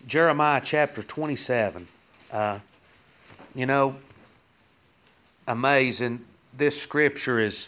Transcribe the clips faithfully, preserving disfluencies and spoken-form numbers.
Jeremiah chapter twenty-seven. Uh, you know, amazing. This scripture is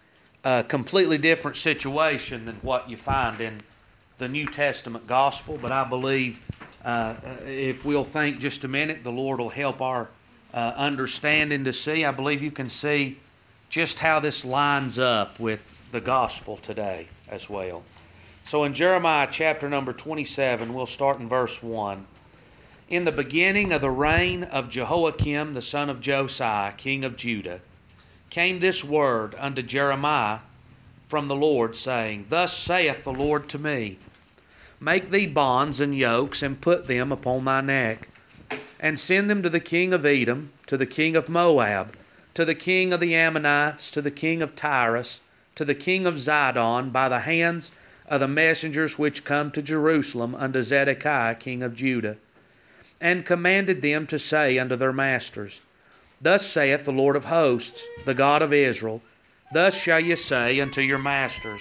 a completely different situation than what you find in the New Testament gospel, but I believe uh, if we'll think just a minute, the Lord will help our uh, understanding to see. I believe you can see just how this lines up with the gospel today as well. So in Jeremiah chapter number twenty-seven, we'll start in verse one. In the beginning of the reign of Jehoiakim the son of Josiah, king of Judah, came this word unto Jeremiah from the Lord, saying, Thus saith the Lord to me, Make thee bonds and yokes, and put them upon thy neck, and send them to the king of Edom, to the king of Moab, to the king of the Ammonites, to the king of Tyrus, to the king of Zidon, by the hands of the messengers which come to Jerusalem unto Zedekiah king of Judah, and commanded them to say unto their masters, Thus saith the Lord of hosts, the God of Israel, Thus shall ye say unto your masters,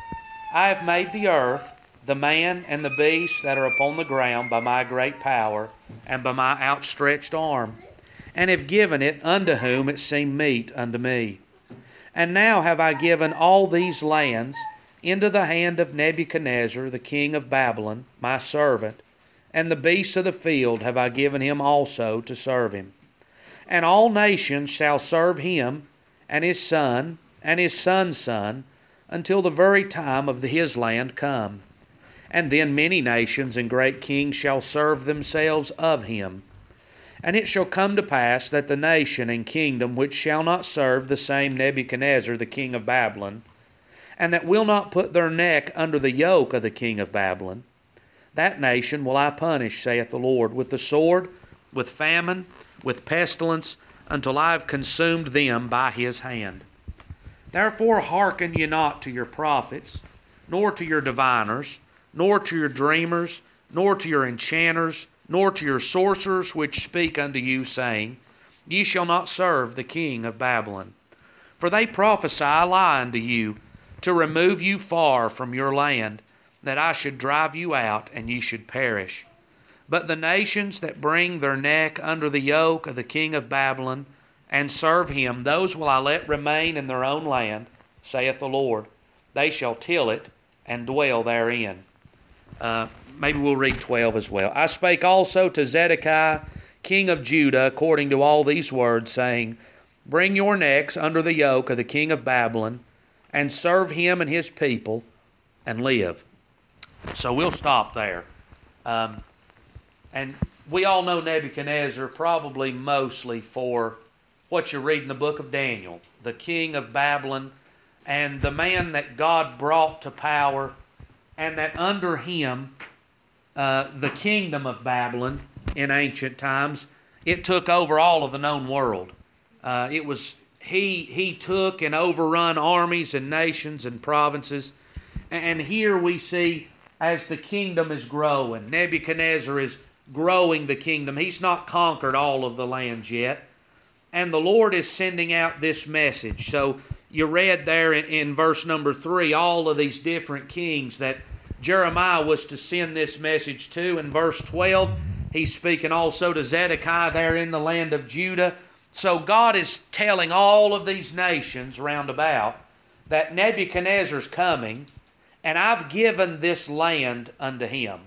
I have made the earth, the man and the beast that are upon the ground by my great power, and by my outstretched arm, and have given it unto whom it seemed meet unto me. And now have I given all these lands into the hand of Nebuchadnezzar the king of Babylon, my servant, and the beasts of the field have I given him also to serve him. And all nations shall serve him, and his son, and his son's son, until the very time of his land come. And then many nations and great kings shall serve themselves of him. And it shall come to pass that the nation and kingdom which shall not serve the same Nebuchadnezzar the king of Babylon, and that will not put their neck under the yoke of the king of Babylon, that nation will I punish, saith the Lord, with the sword, with famine, with pestilence, until I have consumed them by his hand. Therefore hearken ye not to your prophets, nor to your diviners, nor to your dreamers, nor to your enchanters, nor to your sorcerers which speak unto you, saying, Ye shall not serve the king of Babylon. For they prophesy a lie unto you, to remove you far from your land, that I should drive you out, and ye should perish. But the nations that bring their neck under the yoke of the king of Babylon, and serve him, those will I let remain in their own land, saith the Lord. They shall till it, and dwell therein. Uh, maybe we'll read twelve as well. I spake also to Zedekiah, king of Judah, according to all these words, saying, Bring your necks under the yoke of the king of Babylon, and serve him and his people, and live. So we'll stop there. Um, and we all know Nebuchadnezzar probably mostly for what you read in the book of Daniel, the king of Babylon, and the man that God brought to power, and that under him, uh, the kingdom of Babylon in ancient times, it took over all of the known world. Uh, it was He he took and overrun armies and nations and provinces. And here we see as the kingdom is growing, Nebuchadnezzar is growing the kingdom. He's not conquered all of the lands yet. And the Lord is sending out this message. So you read there in, in verse number three, all of these different kings that Jeremiah was to send this message to. In verse twelve, he's speaking also to Zedekiah there in the land of Judah. So God is telling all of these nations round about that Nebuchadnezzar's coming, and I've given this land unto him.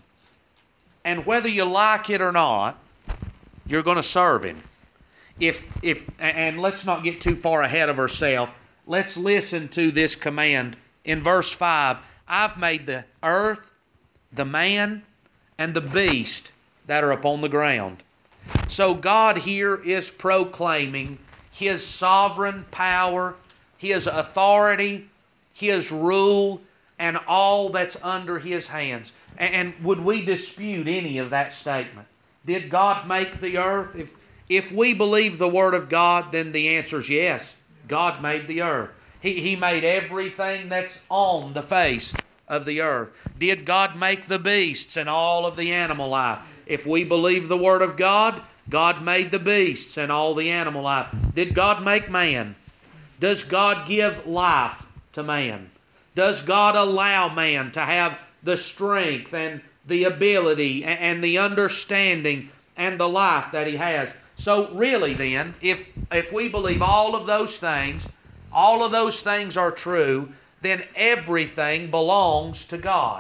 And whether you like it or not, you're going to serve him. If if and let's not get too far ahead of ourselves. Let's listen to this command in verse five. I've made the earth, the man, and the beast that are upon the ground. So God here is proclaiming His sovereign power, His authority, His rule, and all that's under His hands. And would we dispute any of that statement? Did God make the earth? If, if we believe the Word of God, then the answer is yes. God made the earth. He, he made everything that's on the face of the earth. Did God make the beasts and all of the animal life? If we believe the Word of God, God made the beasts and all the animal life. Did God make man? Does God give life to man? Does God allow man to have the strength and the ability and the understanding and the life that He has. So really then, if, if we believe all of those things, all of those things are true, then everything belongs to God.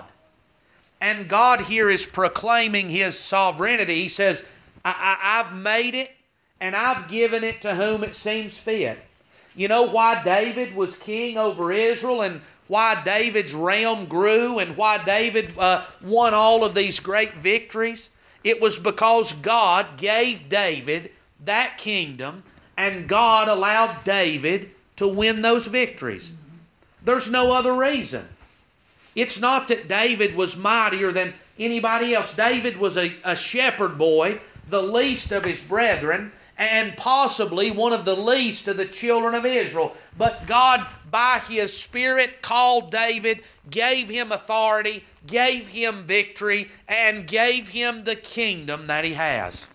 And God here is proclaiming His sovereignty. He says, I, I, I've made it, and I've given it to whom it seems fit. You know why David was king over Israel, and why David's realm grew, and why David uh, won all of these great victories? It was because God gave David that kingdom, and God allowed David to win those victories. There's no other reason. It's not that David was mightier than anybody else. David was a, a shepherd boy, the least of his brethren, and possibly one of the least of the children of Israel. But God, by His Spirit, called David, gave him authority, gave him victory, and gave him the kingdom that he has.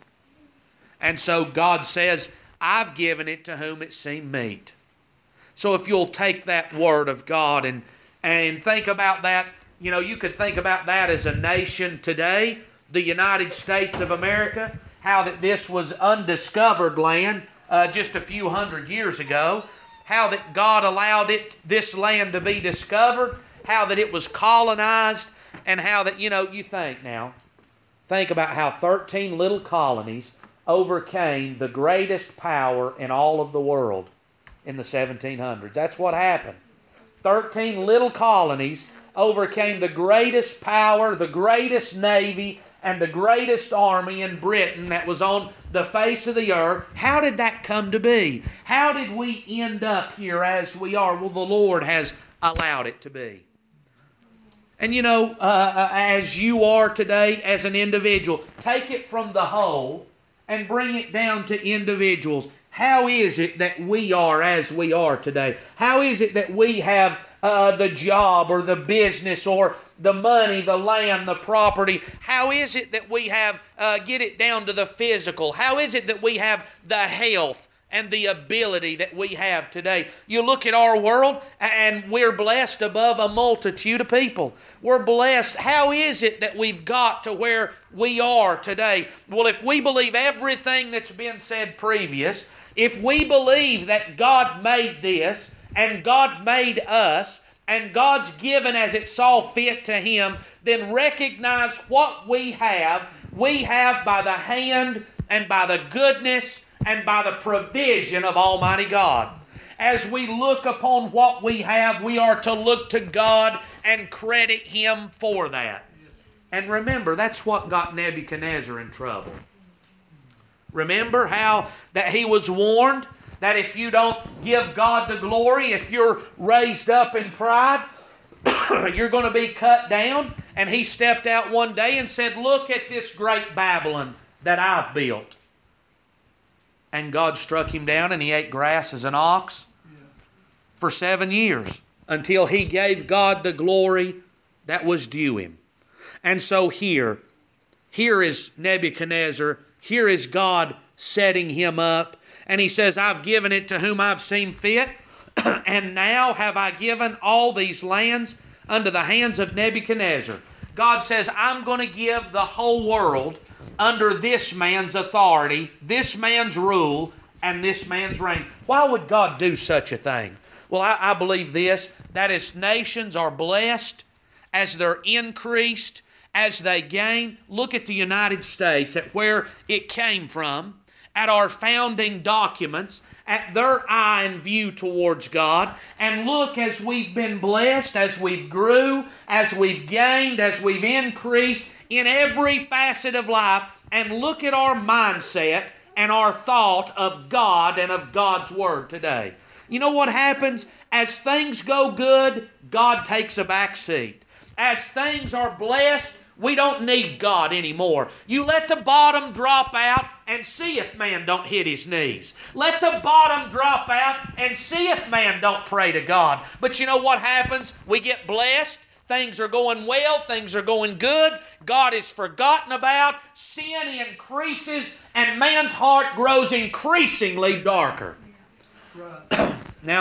And so God says, I've given it to whom it seemed meet. So if you'll take that word of God and, and think about that, you know, you could think about that as a nation today, the United States of America, how that this was undiscovered land uh, just a few hundred years ago, how that God allowed it, this land to be discovered, how that it was colonized, and how that, you know, you think now, think about how thirteen little colonies overcame the greatest power in all of the world in the seventeen hundreds. That's what happened. thirteen little colonies overcame the greatest power, the greatest navy, and the greatest army in Britain that was on the face of the earth. How did that come to be? How did we end up here as we are? Well, the Lord has allowed it to be. And you know, uh, as you are today as an individual, take it from the whole and bring it down to individuals. How is it that we are as we are today? How is it that we have uh, the job or the business or the money, the land, the property? How is it that we have, uh, get it down to the physical? How is it that we have the health and the ability that we have today? You look at our world and we're blessed above a multitude of people. We're blessed. How is it that we've got to where we are today? Well, if we believe everything that's been said previous, if we believe that God made this and God made us, and God's given as it saw fit to Him, then recognize what we have, we have by the hand and by the goodness and by the provision of Almighty God. As we look upon what we have, we are to look to God and credit Him for that. And remember, that's what got Nebuchadnezzar in trouble. Remember how that he was warned that if you don't give God the glory, if you're raised up in pride, you're going to be cut down. And he stepped out one day and said, look at this great Babylon that I've built. And God struck him down and he ate grass as an ox for seven years until he gave God the glory that was due him. And so here, here is Nebuchadnezzar, here is God setting him up. And he says, I've given it to whom I've seen fit, and now have I given all these lands unto the hands of Nebuchadnezzar. God says, I'm going to give the whole world under this man's authority, this man's rule, and this man's reign. Why would God do such a thing? Well, I, I believe this, that as nations are blessed, as they're increased, as they gain, look at the United States, at where it came from, at our founding documents, at their eye and view towards God, and look as we've been blessed, as we've grew, as we've gained, as we've increased in every facet of life, and look at our mindset and our thought of God and of God's Word today. You know what happens? As things go good, God takes a back seat. As things are blessed, we don't need God anymore. You let the bottom drop out and see if man don't hit his knees. Let the bottom drop out and see if man don't pray to God. But you know what happens? We get blessed. Things are going well. Things are going good. God is forgotten about. Sin increases and man's heart grows increasingly darker. Now,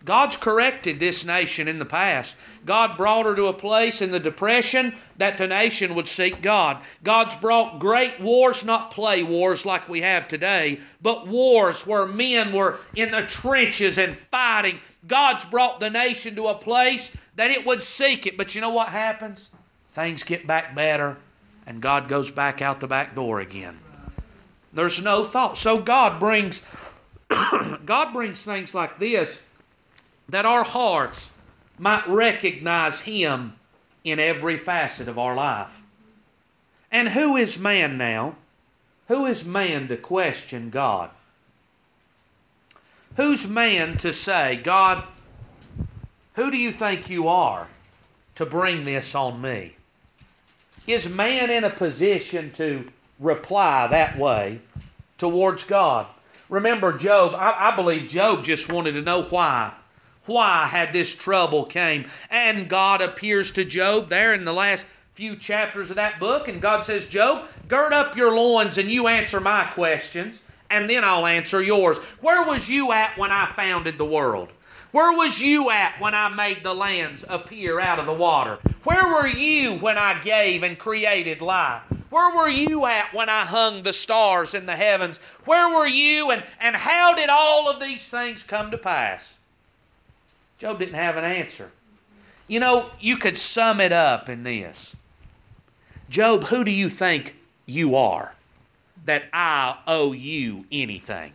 God's corrected this nation in the past. God brought her to a place in the Depression that the nation would seek God. God's brought great wars, not play wars like we have today, but wars where men were in the trenches and fighting. God's brought the nation to a place that it would seek it. But you know what happens? Things get back better, and God goes back out the back door again. There's no thought. So God brings, God brings things like this, that our hearts might recognize Him in every facet of our life. And who is man now? Who is man to question God? Who's man to say, God, who do you think you are to bring this on me? Is man in a position to reply that way towards God? Remember Job, I, I believe Job just wanted to know why. Why had this trouble came? And God appears to Job there in the last few chapters of that book, and God says, Job, gird up your loins and you answer my questions, and then I'll answer yours. Where was you at when I founded the world? Where was you at when I made the lands appear out of the water? Where were you when I gave and created life? Where were you at when I hung the stars in the heavens? Where were you, and, and how did all of these things come to pass? Job didn't have an answer. You know, you could sum it up in this. Job, who do you think you are that I owe you anything?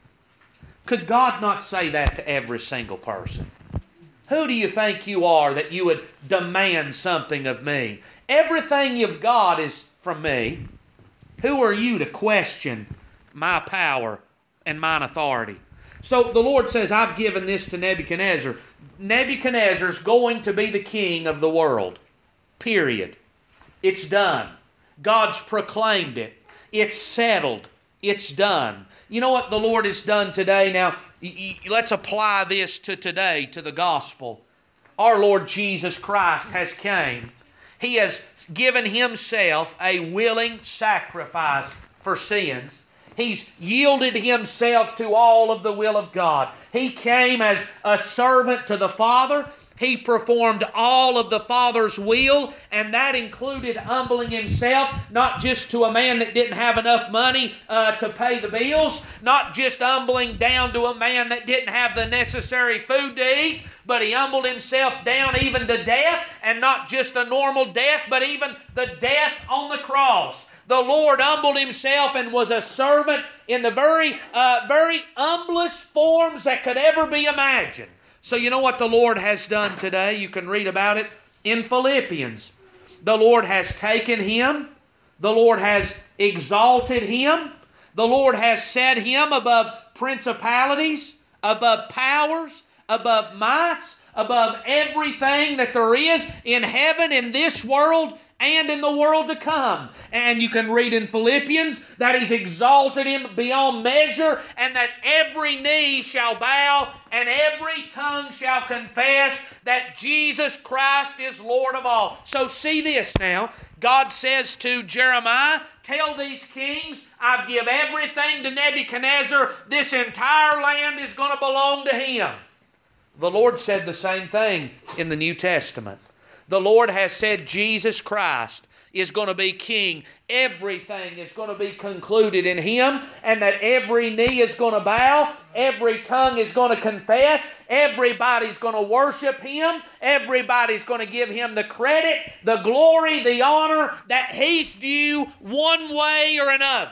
Could God not say that to every single person? Who do you think you are that you would demand something of me? Everything you've got is from me. Who are you to question my power and mine authority? So the Lord says, I've given this to Nebuchadnezzar. Nebuchadnezzar's going to be the king of the world. Period. It's done. God's proclaimed it. It's settled. It's done. You know what the Lord has done today? Now, let's apply this to today, to the gospel. Our Lord Jesus Christ has came. He has given Himself a willing sacrifice for sins. He's yielded Himself to all of the will of God. He came as a servant to the Father. He performed all of the Father's will, and that included humbling Himself, not just to a man that didn't have enough money uh, to pay the bills, not just humbling down to a man that didn't have the necessary food to eat, but He humbled Himself down even to death, and not just a normal death, but even the death on the cross. The Lord humbled Himself and was a servant in the very, uh, very humblest forms that could ever be imagined. So you know what the Lord has done today? You can read about it in Philippians. The Lord has taken Him. The Lord has exalted Him. The Lord has set Him above principalities, above powers, above mights, above everything that there is in heaven, in this world, and in the world to come. And you can read in Philippians that He's exalted Him beyond measure, and that every knee shall bow and every tongue shall confess that Jesus Christ is Lord of all. So see this now. God says to Jeremiah, tell these kings, I give everything to Nebuchadnezzar. This entire land is going to belong to him. The Lord said the same thing in the New Testament. The Lord has said Jesus Christ is going to be king. Everything is going to be concluded in Him, and that every knee is going to bow, every tongue is going to confess, everybody's going to worship Him, everybody's going to give Him the credit, the glory, the honor that He's due one way or another.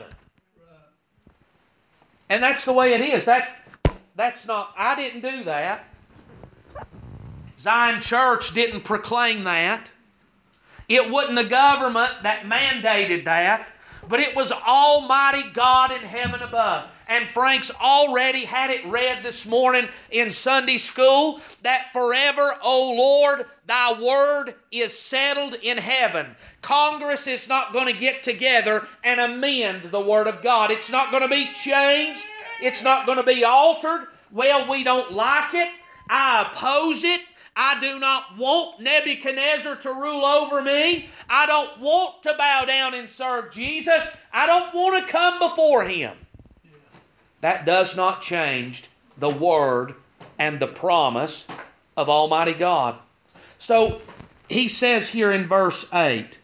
And that's the way it is. That's, that's not, I didn't do that. Zion Church didn't proclaim that. It wasn't the government that mandated that, but it was Almighty God in heaven above. And Frank's already had it read this morning in Sunday school that forever, O Lord, Thy word is settled in heaven. Congress is not going to get together and amend the Word of God. It's not going to be changed. It's not going to be altered. Well, we don't like it. I oppose it. I do not want Nebuchadnezzar to rule over me. I don't want to bow down and serve Jesus. I don't want to come before Him. That does not change the Word and the promise of Almighty God. So he says here in verse eight,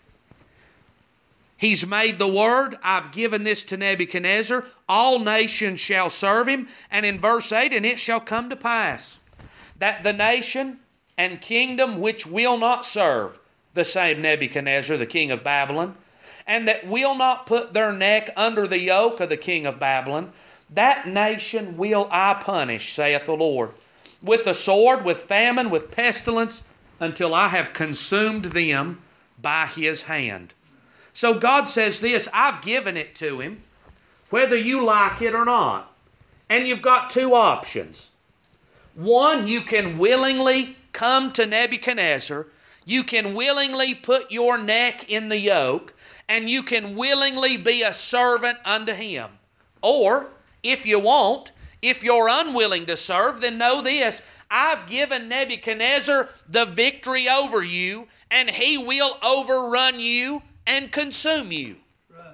He's made the word, I've given this to Nebuchadnezzar, all nations shall serve him. And in verse eight, and it shall come to pass that the nation and kingdom which will not serve the same Nebuchadnezzar, the king of Babylon, and that will not put their neck under the yoke of the king of Babylon, that nation will I punish, saith the Lord, with the sword, with famine, with pestilence, until I have consumed them by his hand. So God says this, I've given it to him, whether you like it or not. And you've got two options. One, you can willingly come to Nebuchadnezzar. You can willingly put your neck in the yoke, and you can willingly be a servant unto him. Or, if you won't, if you're unwilling to serve, then know this, I've given Nebuchadnezzar the victory over you, and he will overrun you and consume you. Right.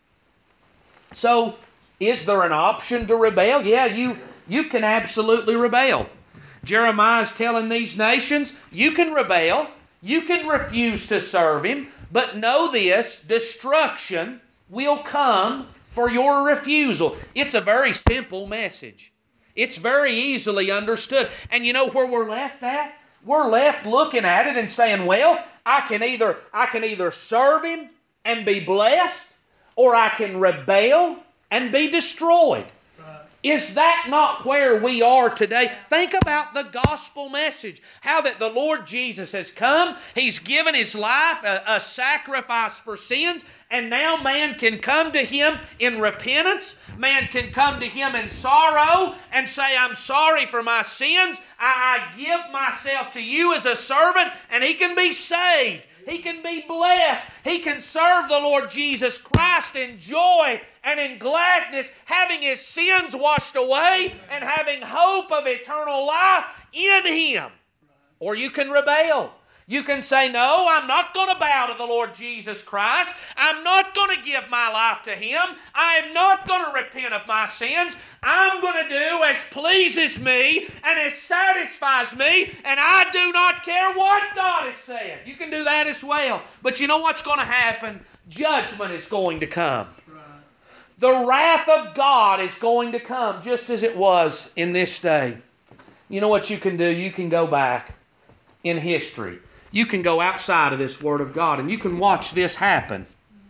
So, is there an option to rebel? Yeah, you, you can absolutely rebel. Jeremiah is telling these nations, you can rebel, you can refuse to serve him, but know this, destruction will come for your refusal. It's a very simple message. It's very easily understood. And you know where we're left at? We're left looking at it and saying, well, I can either I can either serve him and be blessed, or I can rebel and be destroyed. Right. Is that not where we are today? Think about the gospel message. How that the Lord Jesus has come. He's given his life a, a sacrifice for sins. And now man can come to him in repentance. Man can come to him in sorrow and say, I'm sorry for my sins. I, I give myself to you as a servant, and he can be saved. He can be blessed. He can serve the Lord Jesus Christ in joy and in gladness, having his sins washed away and having hope of eternal life in him. Or you can rebel. You can say, no, I'm not going to bow to the Lord Jesus Christ. I'm not going to give my life to him. I'm not going to repent of my sins. I'm going to do as pleases me and as satisfies me, and I do not care what God has said. You can do that as well. But you know what's going to happen? Judgment is going to come. Right. The wrath of God is going to come, just as it was in this day. You know what you can do? You can go back in history. You can go outside of this Word of God and you can watch this happen.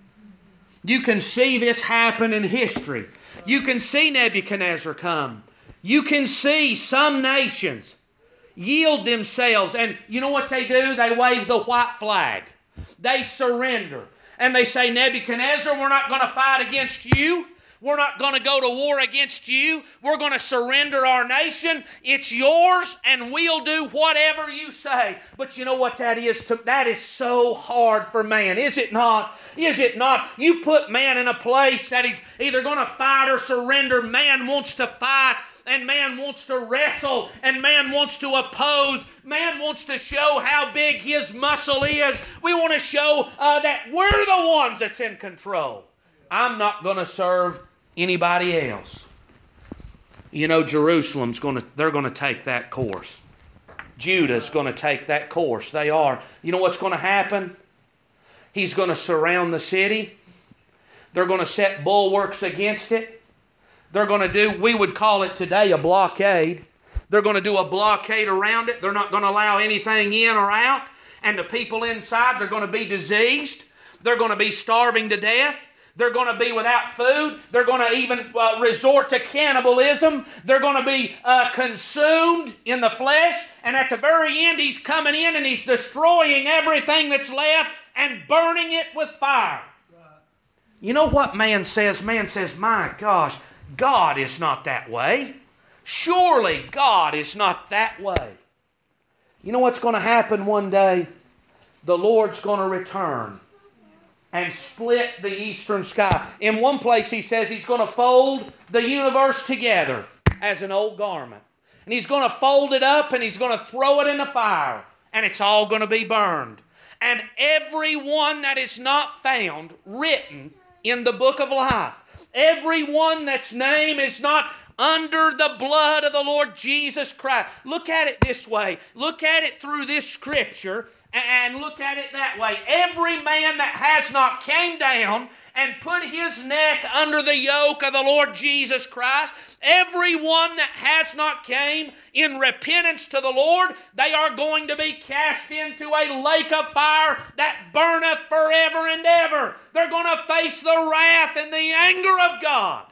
You can see this happen in history. You can see Nebuchadnezzar come. You can see some nations yield themselves. And you know what they do? They wave the white flag. They surrender. And they say, Nebuchadnezzar, we're not going to fight against you. We're not going to go to war against you. We're going to surrender our nation. It's yours, and we'll do whatever you say. But you know what that is? To, that is so hard for man, is it not? Is it not? You put man in a place that he's either going to fight or surrender. Man wants to fight, and man wants to wrestle, and man wants to oppose. Man wants to show how big his muscle is. We want to show uh, that we're the ones that's in control. I'm not going to serve anybody else. You know, Jerusalem's going to, they're going to take that course. Judah's going to take that course. They are. You know what's going to happen? He's going to surround the city. They're going to set bulwarks against it. They're going to do, we would call it today a blockade. They're going to do a blockade around it. They're not going to allow anything in or out. And the people inside, they're going to be diseased. They're going to be starving to death. They're going to be without food. They're going to even uh, resort to cannibalism. They're going to be uh, consumed in the flesh. And at the very end, he's coming in and he's destroying everything that's left and burning it with fire. Right. You know what man says? Man says, my gosh, God is not that way. Surely God is not that way. You know what's going to happen one day? The Lord's going to return and split the eastern sky. In one place he says he's going to fold the universe together as an old garment. And he's going to fold it up and he's going to throw it in the fire. And it's all going to be burned. And everyone that is not found written in the book of life, everyone that's name is not under the blood of the Lord Jesus Christ. Look at it this way. Look at it through this scripture and look at it that way. Every man that has not came down and put his neck under the yoke of the Lord Jesus Christ, everyone that has not came in repentance to the Lord, they are going to be cast into a lake of fire that burneth forever and ever. They're going to face the wrath and the anger of God.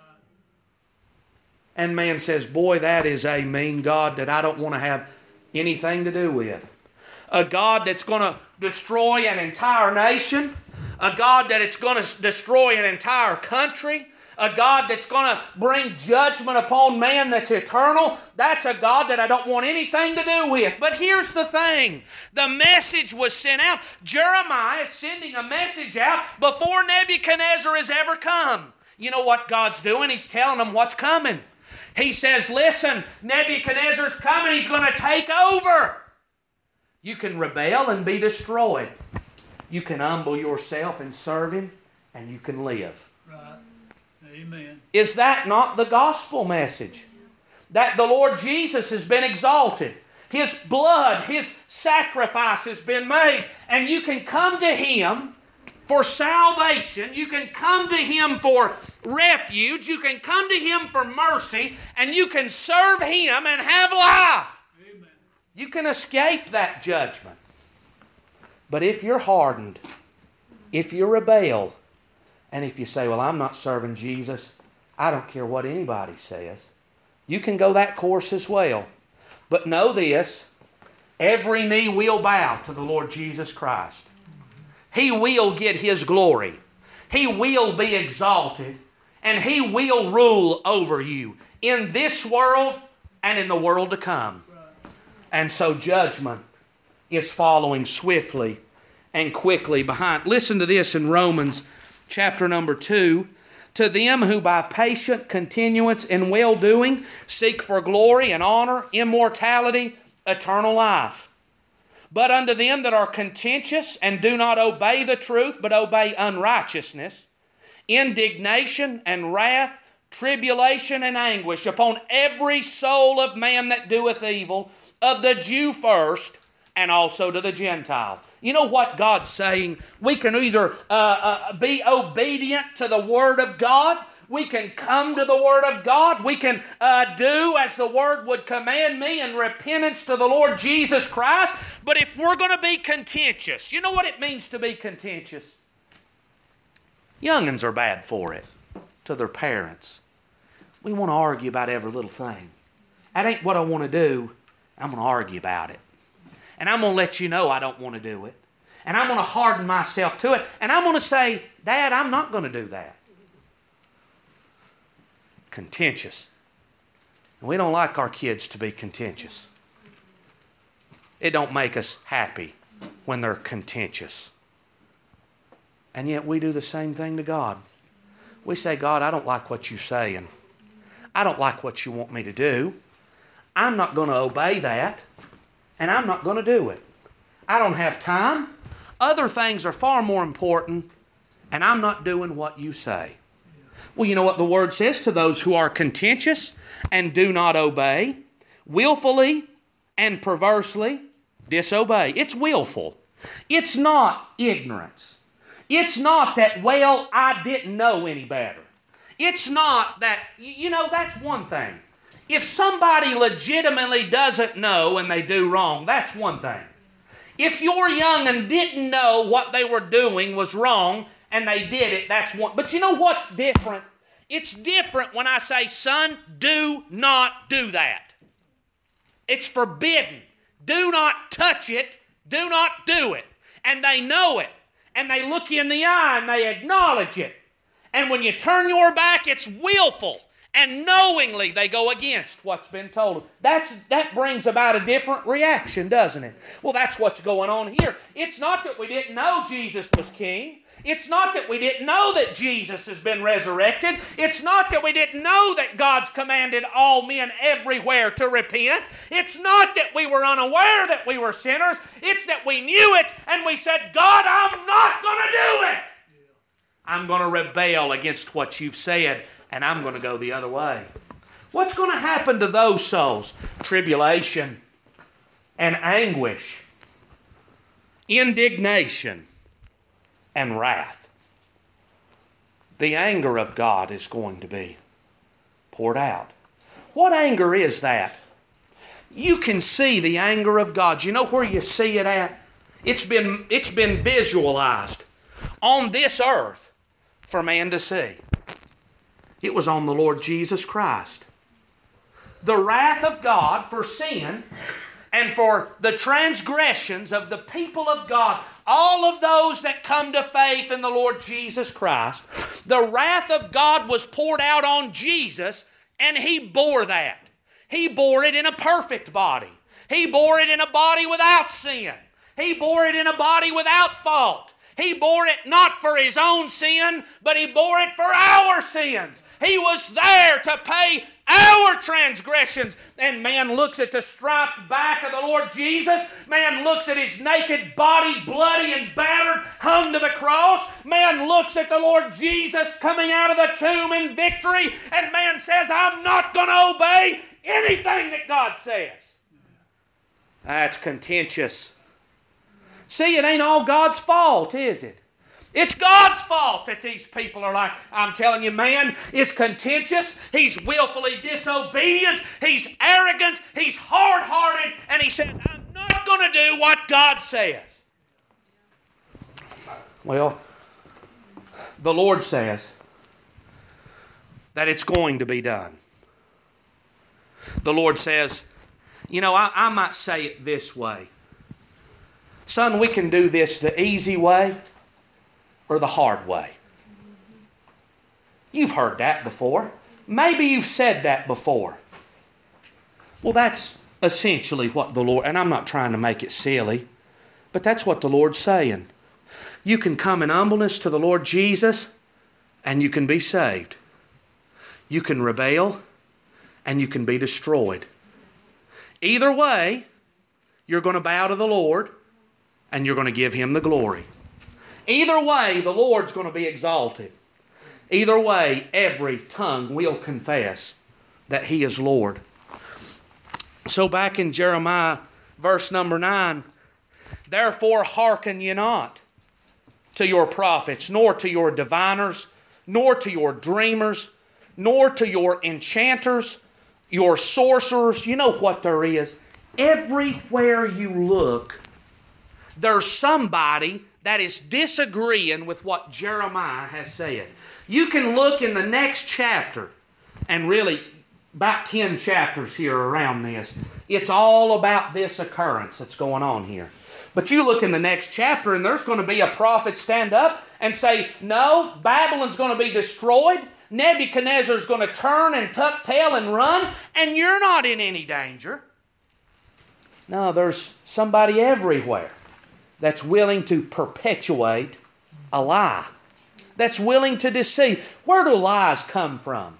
And man says, boy, that is a mean God that I don't want to have anything to do with. A God that's going to destroy an entire nation. A God that it's going to destroy an entire country. A God that's going to bring judgment upon man that's eternal. That's a God that I don't want anything to do with. But here's the thing. The message was sent out. Jeremiah is sending a message out before Nebuchadnezzar has ever come. You know what God's doing? He's telling them what's coming. He says, listen, Nebuchadnezzar's coming. He's going to take over. You can rebel and be destroyed. You can humble yourself and serve Him, and you can live. Right. Amen. Is that not the gospel message? That the Lord Jesus has been exalted. His blood, His sacrifice has been made. And you can come to Him for salvation. You can come to Him for refuge. You can come to Him for mercy. And you can serve Him and have life. You can escape that judgment. But if you're hardened, if you rebel, and if you say, well, I'm not serving Jesus, I don't care what anybody says, you can go that course as well. But know this, every knee will bow to the Lord Jesus Christ. He will get His glory. He will be exalted, and He will rule over you in this world and in the world to come. And so judgment is following swiftly and quickly behind. Listen to this in Romans chapter number two. To them who by patient continuance in well-doing seek for glory and honor, immortality, eternal life. But unto them that are contentious and do not obey the truth, but obey unrighteousness, indignation and wrath, tribulation and anguish upon every soul of man that doeth evil, of the Jew first, and also to the Gentile. You know what God's saying? We can either uh, uh, be obedient to the Word of God. We can come to the Word of God. We can uh, do as the Word would command me in repentance to the Lord Jesus Christ. But if we're going to be contentious, you know what it means to be contentious? Young'uns are bad for it, to their parents. We want to argue about every little thing. That ain't what I want to do. I'm going to argue about it. And I'm going to let you know I don't want to do it. And I'm going to harden myself to it. And I'm going to say, Dad, I'm not going to do that. Contentious. And we don't like our kids to be contentious. It don't make us happy when they're contentious. And yet we do the same thing to God. We say, God, I don't like what you're saying. I don't like what you want me to do. I'm not going to obey that, and I'm not going to do it. I don't have time. Other things are far more important, and I'm not doing what you say. Well, you know what the Word says to those who are contentious and do not obey, willfully and perversely disobey. It's willful. It's not ignorance. It's not that, well, I didn't know any better. It's not that, you know, that's one thing. If somebody legitimately doesn't know and they do wrong, that's one thing. If you're young and didn't know what they were doing was wrong and they did it, that's one. But you know what's different? It's different when I say, son, do not do that. It's forbidden. Do not touch it. Do not do it. And they know it. And they look you in the eye and they acknowledge it. And when you turn your back, it's willful. And knowingly they go against what's been told them. That's, that brings about a different reaction, doesn't it? Well, that's what's going on here. It's not that we didn't know Jesus was King. It's not that we didn't know that Jesus has been resurrected. It's not that we didn't know that God's commanded all men everywhere to repent. It's not that we were unaware that we were sinners. It's that we knew it and we said, God, I'm not going to do it. I'm going to rebel against what you've said, and I'm going to go the other way. What's going to happen to those souls? Tribulation and anguish, indignation and wrath. The anger of God is going to be poured out. What anger is that? You can see the anger of God. You know where you see it at? It's been, it's been visualized on this earth for man to see. It was on the Lord Jesus Christ. The wrath of God for sin and for the transgressions of the people of God, all of those that come to faith in the Lord Jesus Christ, the wrath of God was poured out on Jesus, and He bore that. He bore it in a perfect body. He bore it in a body without sin. He bore it in a body without fault. He bore it not for His own sin, but He bore it for our sins. He was there to pay our transgressions. And man looks at the striped back of the Lord Jesus. Man looks at His naked body, bloody and battered, hung to the cross. Man looks at the Lord Jesus coming out of the tomb in victory. And man says, I'm not going to obey anything that God says. That's contentious. See, it ain't all God's fault, is it? It's God's fault that these people are like, I'm telling you, man is contentious. He's willfully disobedient. He's arrogant. He's hard-hearted. And he says, I'm not going to do what God says. Well, the Lord says that it's going to be done. The Lord says, you know, I, I might say it this way. Son, we can do this the easy way or the hard way. You've heard that before. Maybe you've said that before. Well, that's essentially what the Lord, and I'm not trying to make it silly, but that's what the Lord's saying. You can come in humbleness to the Lord Jesus and you can be saved. You can rebel and you can be destroyed. Either way, you're going to bow to the Lord and you're going to give Him the glory. Either way, the Lord's going to be exalted. Either way, every tongue will confess that He is Lord. So back in Jeremiah, verse number nine, therefore hearken ye not to your prophets, nor to your diviners, nor to your dreamers, nor to your enchanters, your sorcerers. You know what there is. Everywhere you look, there's somebody that is disagreeing with what Jeremiah has said. You can look in the next chapter, and really about ten chapters here around this. It's all about this occurrence that's going on here. But you look in the next chapter, and there's going to be a prophet stand up and say, no, Babylon's going to be destroyed. Nebuchadnezzar's going to turn and tuck tail and run, and you're not in any danger. No, there's somebody everywhere that's willing to perpetuate a lie. That's willing to deceive. Where do lies come from?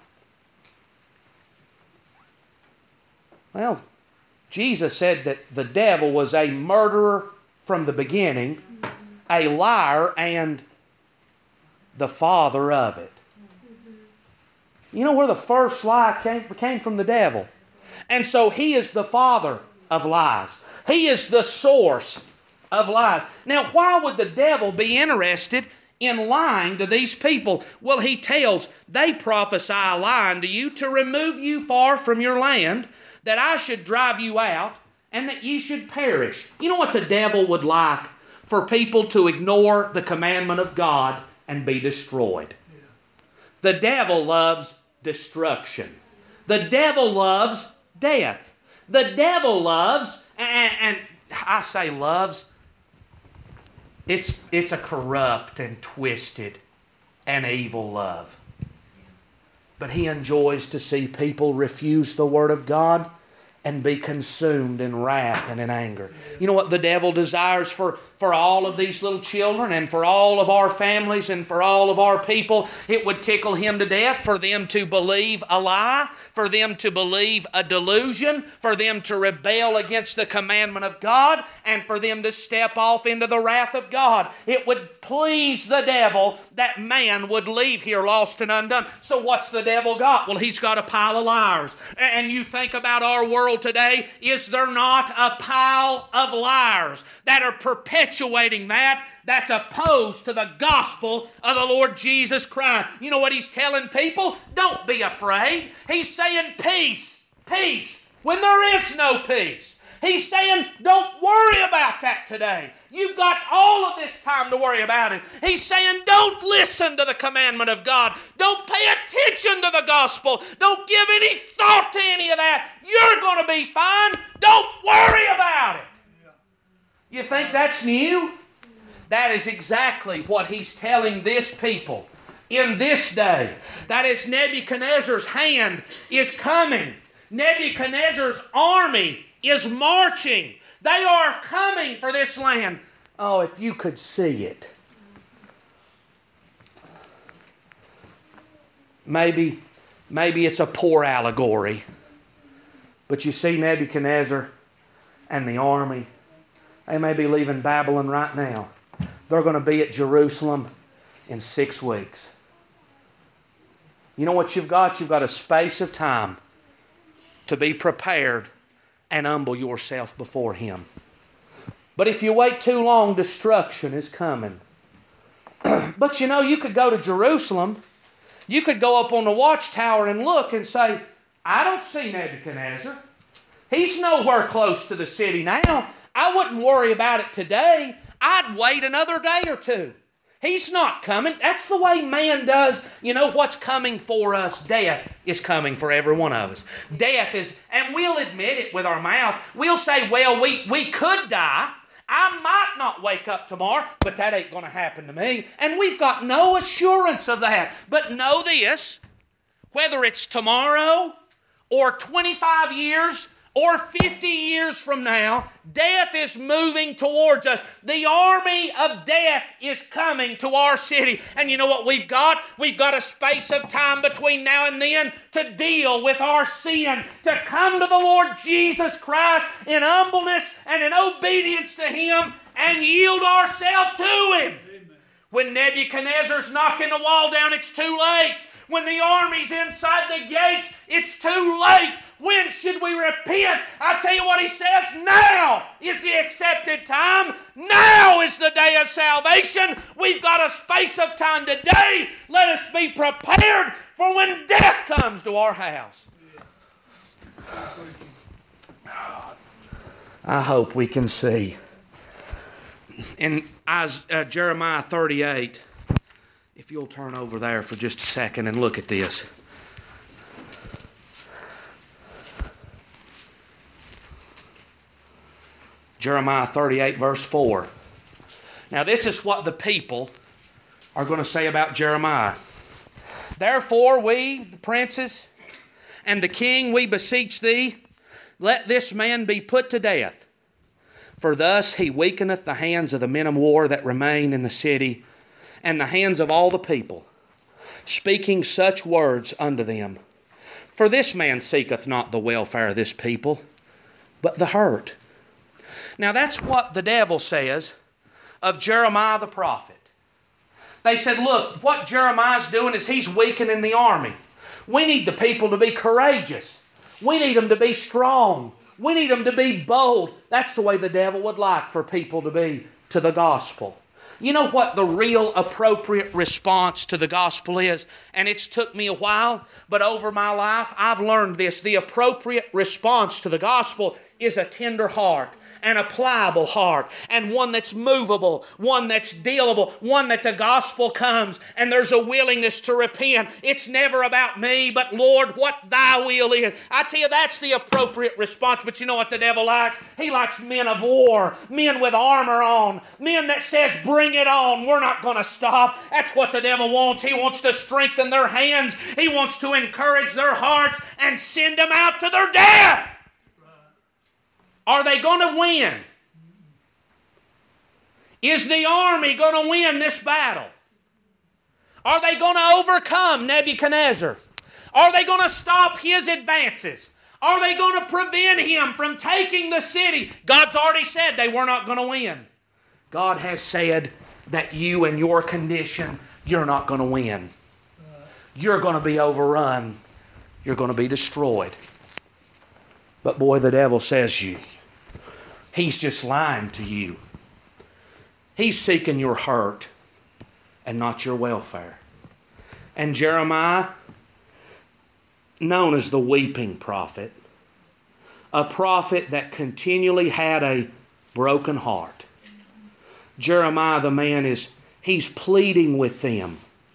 Well, Jesus said that the devil was a murderer from the beginning, a liar, and the father of it. You know where the first lie came, came from? The devil. And so he is the father of lies. He is the source of lies. Now, why would the devil be interested in lying to these people? Well, he tells, they prophesy a lie unto you to remove you far from your land, that I should drive you out, and that ye should perish. You know what the devil would like? For people to ignore the commandment of God and be destroyed. The devil loves destruction. The devil loves death. The devil loves, and, and I say loves, It's, it's a corrupt and twisted and evil love. But he enjoys to see people refuse the Word of God and be consumed in wrath and in anger. You know what the devil desires for, for all of these little children and for all of our families and for all of our people? It would tickle him to death for them to believe a lie, for them to believe a delusion, for them to rebel against the commandment of God, and for them to step off into the wrath of God. It would please the devil that man would leave here lost and undone. So what's the devil got? Well, he's got a pile of liars. And you think about our world today, is there not a pile of liars that are perpetuating that? That's opposed to the gospel of the Lord Jesus Christ. You know what he's telling people? Don't be afraid. He's saying peace, peace, when there is no peace. He's saying, don't worry about that today. You've got all of this time to worry about it. He's saying, don't listen to the commandment of God. Don't pay attention to the gospel. Don't give any thought to any of that. You're going to be fine. Don't worry about it. You think that's new? That is exactly what he's telling this people in this day. That is, Nebuchadnezzar's hand is coming. Nebuchadnezzar's army is marching. They are coming for this land. Oh, if you could see it. Maybe, maybe it's a poor allegory. But you see Nebuchadnezzar and the army. They may be leaving Babylon right now. They're going to be at Jerusalem in six weeks. You know what you've got? You've got a space of time to be prepared and humble yourself before Him. But if you wait too long, destruction is coming. But you know, you could go to Jerusalem. You could go up on the watchtower and look and say, I don't see Nebuchadnezzar. He's nowhere close to the city now. I wouldn't worry about it today. I'd wait another day or two. He's not coming. That's the way man does. You know what's coming for us? Death is coming for every one of us. Death is, and we'll admit it with our mouth. We'll say, well, we, we could die. I might not wake up tomorrow, but that ain't going to happen to me. And we've got no assurance of that. But know this, whether it's tomorrow or twenty-five years or fifty years from now, death is moving towards us. The army of death is coming to our city. And you know what we've got? We've got a space of time between now and then to deal with our sin, to come to the Lord Jesus Christ in humbleness and in obedience to Him and yield ourselves to Him. Amen. When Nebuchadnezzar's knocking the wall down, it's too late. When the army's inside the gates, it's too late. When should we repent? I tell you what he says, now is the accepted time. Now is the day of salvation. We've got a space of time today. Let us be prepared for when death comes to our house. I hope we can see. In uh, Jeremiah thirty-eight, if you'll turn over there for just a second and look at this. Jeremiah thirty-eight verse four. Now this is what the people are going to say about Jeremiah. Therefore we, the princes, and the king, we beseech thee, let this man be put to death. For thus he weakeneth the hands of the men of war that remain in the city, and the hands of all the people, speaking such words unto them. For this man seeketh not the welfare of this people, but the hurt. Now that's what the devil says of Jeremiah the prophet. They said, look, what Jeremiah's doing is he's weakening the army. We need the people to be courageous. We need them to be strong. We need them to be bold. That's the way the devil would like for people to be to the gospel. You know what the real appropriate response to the gospel is? And it's took me a while, but over my life I've learned this. The appropriate response to the gospel is a tender heart and a pliable heart, and one that's movable, one that's dealable, one that the gospel comes and there's a willingness to repent. It's never about me, but Lord, what thy will is. I tell you, that's the appropriate response. But you know what the devil likes? He likes men of war, men with armor on, men that says, bring it on, we're not going to stop. That's what the devil wants. He wants to strengthen their hands. He wants to encourage their hearts and send them out to their death. Are they going to win? Is the army going to win this battle? Are they going to overcome Nebuchadnezzar? Are they going to stop his advances? Are they going to prevent him from taking the city? God's already said they were not going to win. God has said that you and your condition, you're not going to win. You're going to be overrun. You're going to be destroyed. But boy, the devil says you. He's just lying to you. He's seeking your hurt and not your welfare. And Jeremiah, known as the weeping prophet, a prophet that continually had a broken heart. Jeremiah, the man, is he's pleading with them.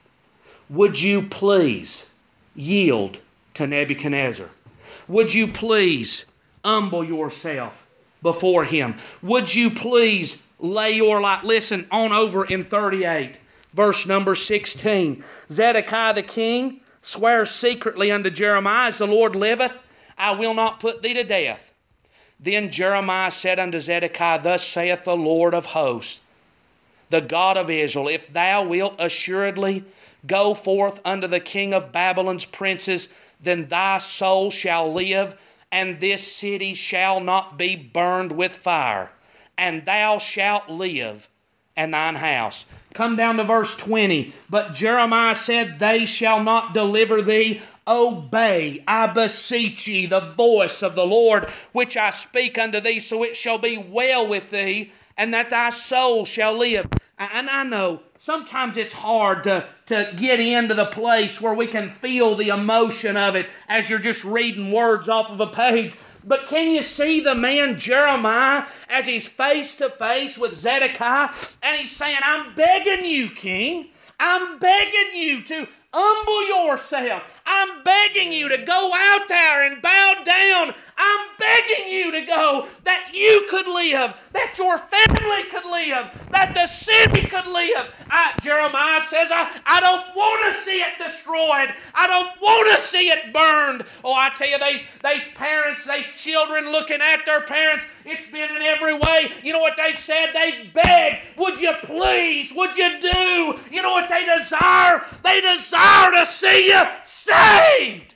Would you please yield to Nebuchadnezzar? Would you please humble yourself before him? Would you please lay your life? Listen, on over in thirty-eight, verse number sixteen. Zedekiah the king swears secretly unto Jeremiah, as the Lord liveth, I will not put thee to death. Then Jeremiah said unto Zedekiah, Thus saith the Lord of hosts, the God of Israel, if thou wilt assuredly go forth unto the king of Babylon's princes, then thy soul shall live, and this city shall not be burned with fire, and thou shalt live, and thine house. Come down to verse twenty. But Jeremiah said, They shall not deliver thee. Obey, I beseech ye, the voice of the Lord, which I speak unto thee, so it shall be well with thee, and that thy soul shall live. And I know sometimes it's hard to, to get into the place where we can feel the emotion of it as you're just reading words off of a page. But can you see the man Jeremiah as he's face to face with Zedekiah? And he's saying, I'm begging you, king. I'm begging you to humble yourself. I'm begging you to go out there and bow down. I'm begging you to go that you could live, that your family could live, that the city could live. I, Jeremiah says, I, I don't want to see it destroyed. I don't want to see it burned. Oh, I tell you, these, these parents, these children looking at their parents, it's been in every way. You know what they've said? They've begged, would you please, would you do? You know what they desire? They desire to see you saved.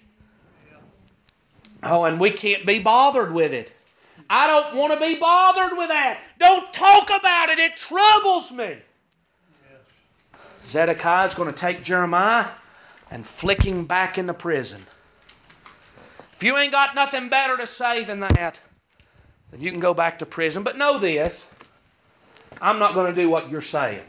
Oh, and we can't be bothered with it. I don't want to be bothered with that. Don't talk about it. It troubles me. Yes. Zedekiah is going to take Jeremiah and flick him back into prison. If you ain't got nothing better to say than that, then you can go back to prison. But know this, I'm not going to do what you're saying.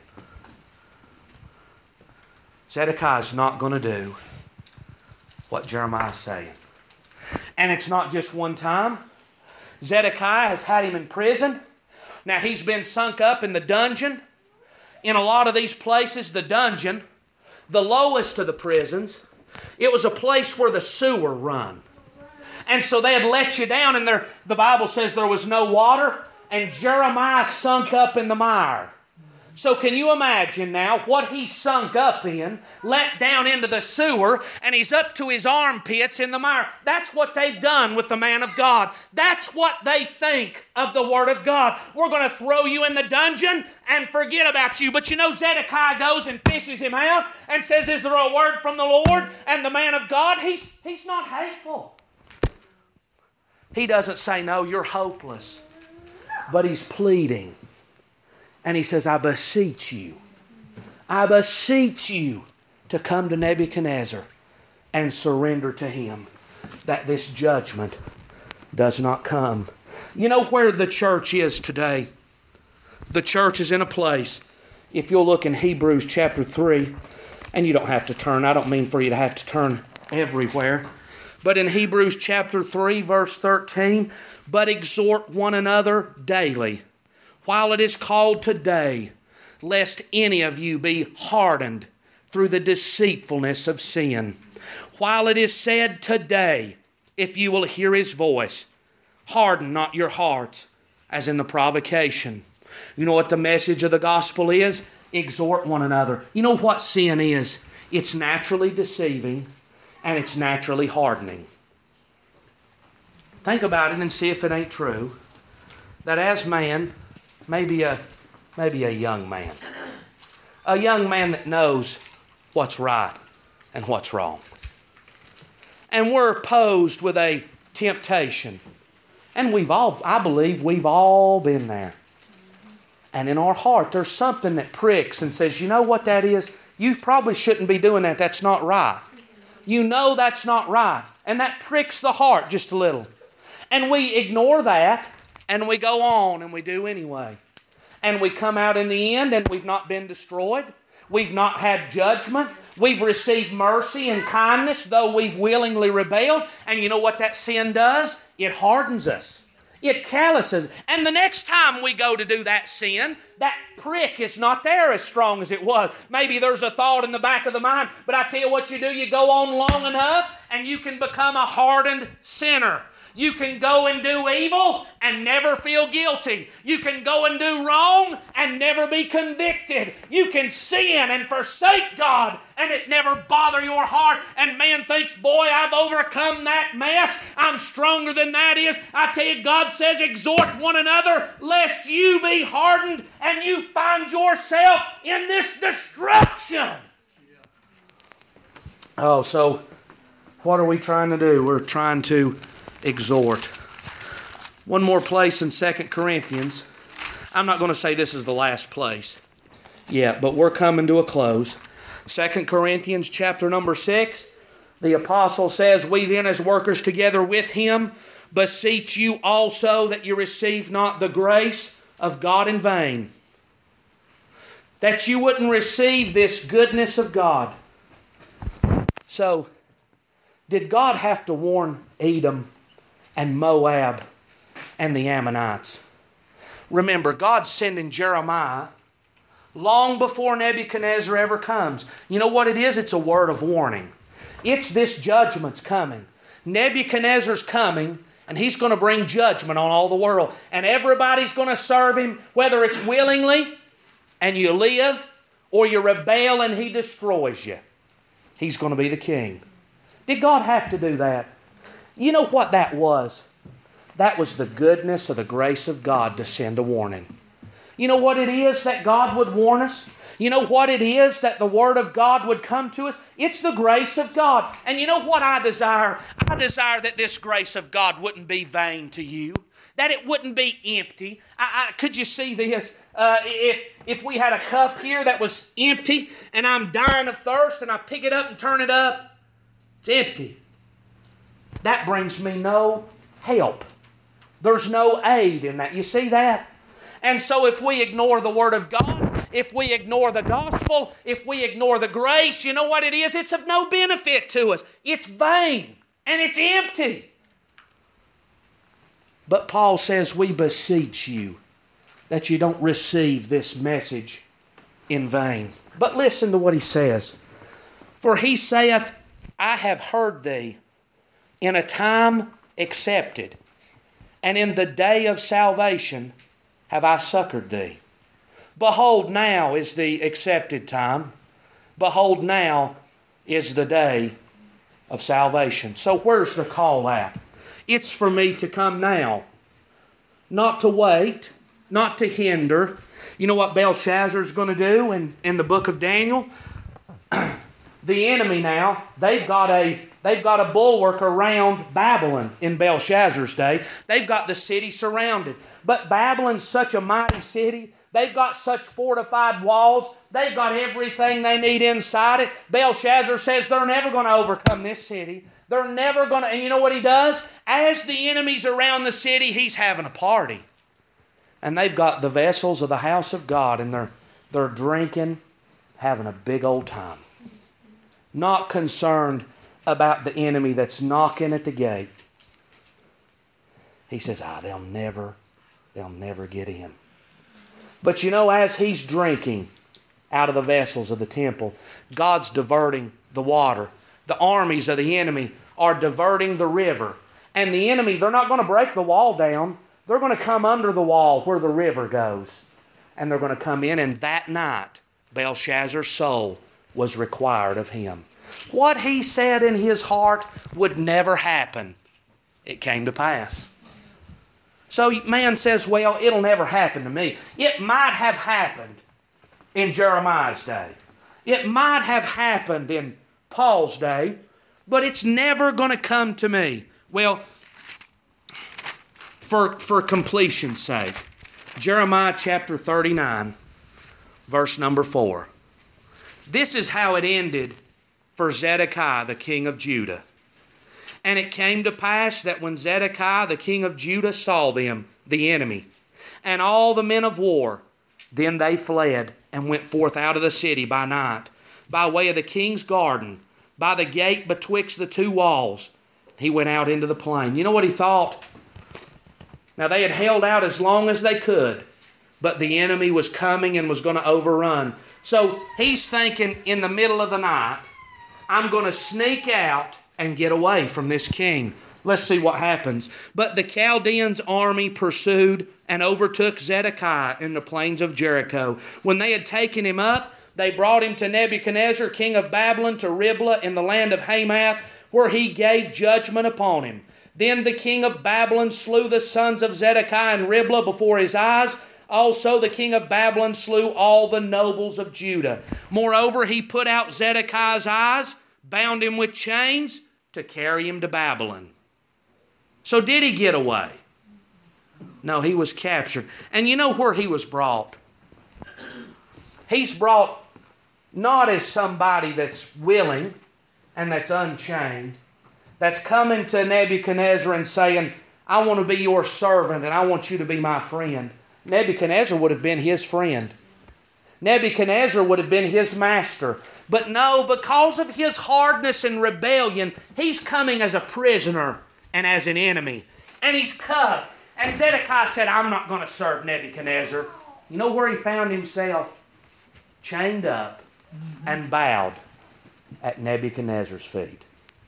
Zedekiah is not going to do what Jeremiah is saying. And it's not just one time. Zedekiah has had him in prison. Now he's been sunk up in the dungeon. In a lot of these places, the dungeon, the lowest of the prisons, it was a place where the sewer run. And so they had let you down, and there, the Bible says there was no water, and Jeremiah sunk up in the mire. So can you imagine now what he's sunk up in, let down into the sewer, and he's up to his armpits in the mire. That's what they've done with the man of God. That's what they think of the Word of God. We're going to throw you in the dungeon and forget about you. But you know, Zedekiah goes and fishes him out and says, is there a word from the Lord? And the man of God, he's, he's not hateful. He doesn't say, no, you're hopeless. But he's pleading. And he says, I beseech you, I beseech you to come to Nebuchadnezzar and surrender to him, that this judgment does not come. You know where the church is today? The church is in a place, if you'll look in Hebrews chapter three, and you don't have to turn, I don't mean for you to have to turn everywhere, but in Hebrews chapter three, verse thirteen, but exhort one another daily, while it is called today, lest any of you be hardened through the deceitfulness of sin. While it is said today, if you will hear his voice, harden not your hearts, as in the provocation. You know what the message of the gospel is? Exhort one another. You know what sin is? It's naturally deceiving, and it's naturally hardening. Think about it and see if it ain't true. that as man, maybe a, maybe a young man, a young man that knows what's right and what's wrong. And we're posed with a temptation. And we've all, I believe we've all been there. And in our heart, there's something that pricks and says, you know what that is? You probably shouldn't be doing that. That's not right. You know that's not right. And that pricks the heart just a little. And we ignore that and we go on and we do anyway. And we come out in the end and we've not been destroyed. We've not had judgment. We've received mercy and kindness, though we've willingly rebelled. And you know what that sin does? It hardens us. It calluses. And the next time we go to do that sin, that prick is not there as strong as it was. Maybe there's a thought in the back of the mind, but I tell you what you do, you go on long enough and you can become a hardened sinner. You can go and do evil and never feel guilty. You can go and do wrong and never be convicted. You can sin and forsake God and it never bother your heart. And man thinks, boy, I've overcome that mess. I'm stronger than that is. I tell you, God says, exhort one another lest you be hardened and you find yourself in this destruction. Oh, so what are we trying to do? We're trying to exhort. One more place in Second Corinthians. I'm not going to say this is the last place yet, but we're coming to a close. Second Corinthians chapter number six. The apostle says, we then as workers together with him beseech you also that you receive not the grace of God in vain. That you wouldn't receive this goodness of God. So, did God have to warn Edom and Moab and the Ammonites? Remember, God's sending Jeremiah long before Nebuchadnezzar ever comes. You know what it is? It's a word of warning. It's this judgment's coming. Nebuchadnezzar's coming, and he's going to bring judgment on all the world. And everybody's going to serve him, whether it's willingly, and you live, or you rebel and he destroys you. He's going to be the king. Did God have to do that? You know what that was? That was the goodness of the grace of God to send a warning. You know what it is that God would warn us? You know what it is that the Word of God would come to us? It's the grace of God. And you know what I desire? I desire that this grace of God wouldn't be vain to you. That it wouldn't be empty. I, I, could you see this? Uh, if, if we had a cup here that was empty and I'm dying of thirst and I pick it up and turn it up, it's empty. That brings me no help. There's no aid in that. You see that? And so if we ignore the Word of God, if we ignore the gospel, if we ignore the grace, you know what it is? It's of no benefit to us. It's vain and it's empty. But Paul says, we beseech you that you don't receive this message in vain. But listen to what he says. For he saith, I have heard thee in a time accepted, and in the day of salvation have I succored thee. Behold, now is the accepted time. Behold, now is the day of salvation. So where's the call at? It's for me to come now. Not to wait, not to hinder. You know what Belshazzar's going to do in, in the book of Daniel? The enemy now, they've got a they've got a bulwark around Babylon in Belshazzar's day. They've got the city surrounded. But Babylon's such a mighty city. They've got such fortified walls. They've got everything they need inside it. Belshazzar says they're never going to overcome this city. They're never going to... And you know what he does? As the enemy's around the city, he's having a party. And they've got the vessels of the house of God, and they're, they're drinking, having a big old time. Not concerned about the enemy that's knocking at the gate. He says, ah, they'll never, they'll never get in. But you know, as he's drinking out of the vessels of the temple, God's diverting the water. The armies of the enemy are diverting the river. And the enemy, they're not going to break the wall down. They're going to come under the wall where the river goes. And they're going to come in. And that night, Belshazzar's soul was required of him. What he said in his heart would never happen. It came to pass. So man says, well, it'll never happen to me. It might have happened in Jeremiah's day. It might have happened in Paul's day, but it's never going to come to me. Well, for, for completion's sake, Jeremiah chapter thirty-nine, verse number four. This is how it ended for Zedekiah, the king of Judah. And it came to pass that when Zedekiah, the king of Judah, saw them, the enemy, and all the men of war, then they fled and went forth out of the city by night, by way of the king's garden, by the gate betwixt the two walls. He went out into the plain. You know what he thought? Now they had held out as long as they could, but the enemy was coming and was going to overrun. So he's thinking in the middle of the night, I'm going to sneak out and get away from this king. Let's see what happens. But the Chaldeans' army pursued and overtook Zedekiah in the plains of Jericho. When they had taken him up, they brought him to Nebuchadnezzar, king of Babylon, to Riblah in the land of Hamath, where he gave judgment upon him. Then the king of Babylon slew the sons of Zedekiah in Riblah before his eyes. Also the king of Babylon slew all the nobles of Judah. Moreover, he put out Zedekiah's eyes, bound him with chains, to carry him to Babylon. So did he get away? No, he was captured. And you know where he was brought? He's brought not as somebody that's willing and that's unchained, that's coming to Nebuchadnezzar and saying, I want to be your servant and I want you to be my friend. Nebuchadnezzar would have been his friend. Nebuchadnezzar would have been his master. But no, because of his hardness and rebellion, he's coming as a prisoner and as an enemy. And he's cut. And Zedekiah said, I'm not going to serve Nebuchadnezzar. You know where he found himself? Chained up and bowed at Nebuchadnezzar's feet.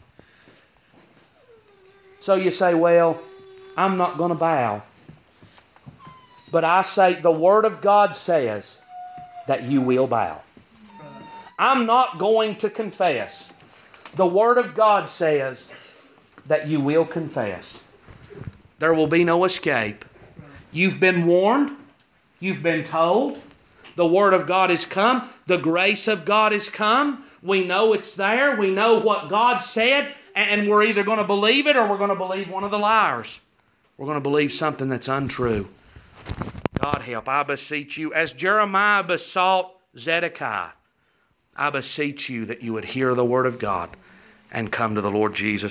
So you say, well, I'm not going to bow. But I say, the Word of God says that you will bow. I'm not going to confess. The Word of God says that you will confess. There will be no escape. You've been warned. You've been told. The Word of God has come. The grace of God has come. We know it's there. We know what God said. And we're either going to believe it or we're going to believe one of the liars. We're going to believe something that's untrue. God help, I beseech you, as Jeremiah besought Zedekiah, I beseech you that you would hear the word of God and come to the Lord Jesus.